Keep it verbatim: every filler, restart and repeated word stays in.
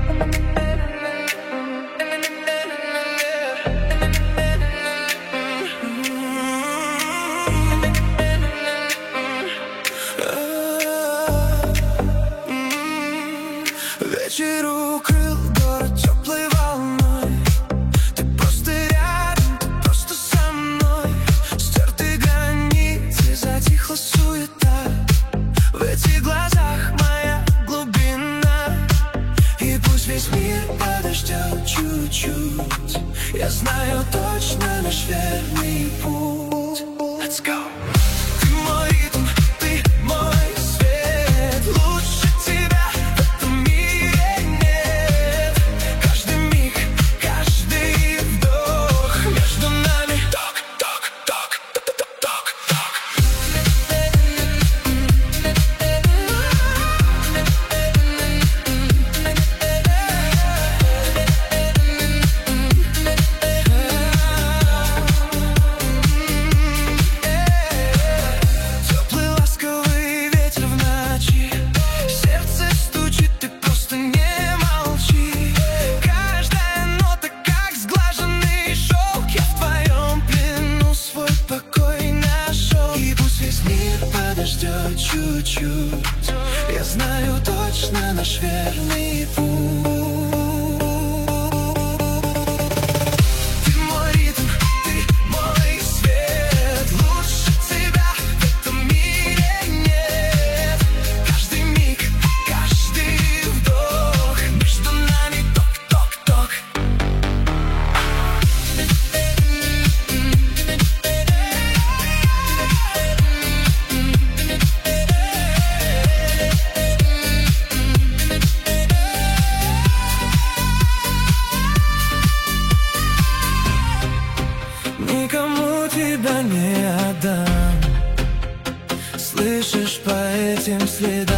Вечер укрыл город теплой волной. Ты просто рядом, ты просто со мной. Стерты границы, затихла суета. В этих глазах моя глубина. И пусть весь мир подождет чуть-чуть, я знаю точно наш верный путь. Let's go! Ты мой ритм, ты мой свет. Лучше тебя в этом мире нет. Каждый миг, каждый вдох, между нами ток, ток, ток, ток, ток, ток, ток. Теплый ласковый ветер в ночи, сердце стучит, ты просто не молчи. Каждая нота как сглаженный шелк, я в твоем плену свой покой нашел. И пусть весь мир подождет чуть-чуть, я знаю точно наш верный путь. Ты мой ритм, ты мой свет. Лучше тебя в этом мире нет. Каждый миг, каждый вдох, между нами ток-ток-ток. Никому тебя не отдам. Слышишь, по этим следам